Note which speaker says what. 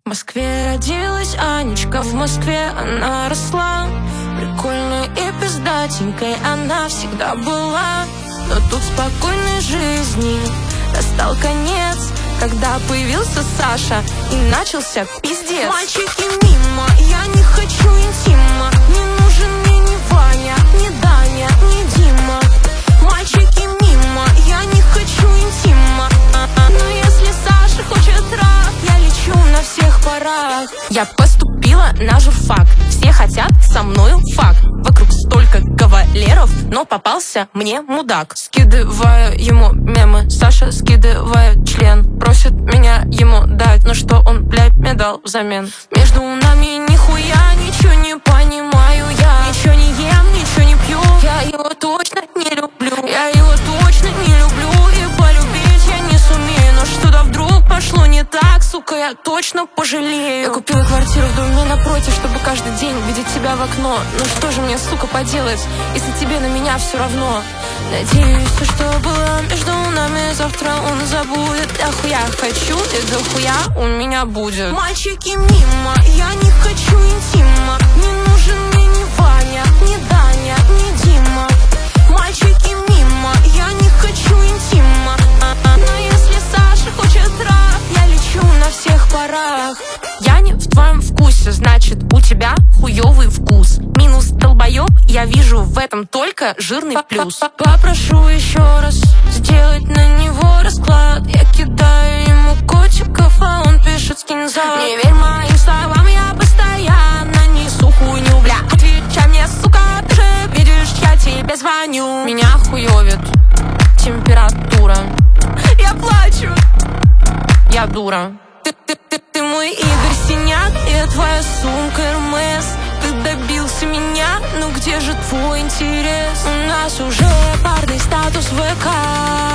Speaker 1: В Москве родилась Анечка, в Москве она росла. Прикольной и пиздатенькой она всегда была. Но тут спокойной жизни настал конец, когда появился Саша и начался пиздец. Мальчики мимо, я не хочу интима. Не нужен мне ни Ваня, ни Даня, ни Дима. Мальчики мимо, я не хочу интима. Но если Саша хочет рак, я лечу на всех парах. Я поступила на журфак, все хотят со мною фак. Вокруг столько кавалеров, но попался мне мудак. Скидываю ему мемы, Саша скидывает член. Просит меня ему дать, но что он, блядь, мне дал взамен? Между нами нихуя ничего не понимаю я. Ничего не ем, ничего не пью, я его точно не люблю. Я его точно не люблю, и полюбить я не сумею. Но что-то вдруг пошло не так, сука, я точно пожалею. Я купила квартиру в доме напротив, чтобы каждый день видеть тебя в окно. Ну что же мне, сука, поделать, если тебе на меня все равно? Надеюсь, все, что было между нами, завтра он забудет. Дохуя хочу, и дохуя у меня будет. Мальчики мимо, я не хочу интима. Не нужен мне ни Ваня, ни Даня, ни Дима. Мальчики мимо, я не хочу интима. Но если Саша хочет рак, я лечу на всех парах. Я не в твоем вкусе, значит у тебя хуёвый вкус. Минус долбоёб, я вижу в этом только жирный плюс. Попрошу еще раз сделать на него расклад. Я кидаю ему котиков, а он пишет скинь зад. Не верь моим словам, я постоянно несу хуйню, бля. Отвечай мне, сука, ты же видишь, я тебе звоню. Меня хуёвит температура. Я плачу, я дура. Ты мой Игорь Синяк, я твоя сумка Hermes. Ты добился меня, ну где же твой интерес? У нас уже парный статус ВК.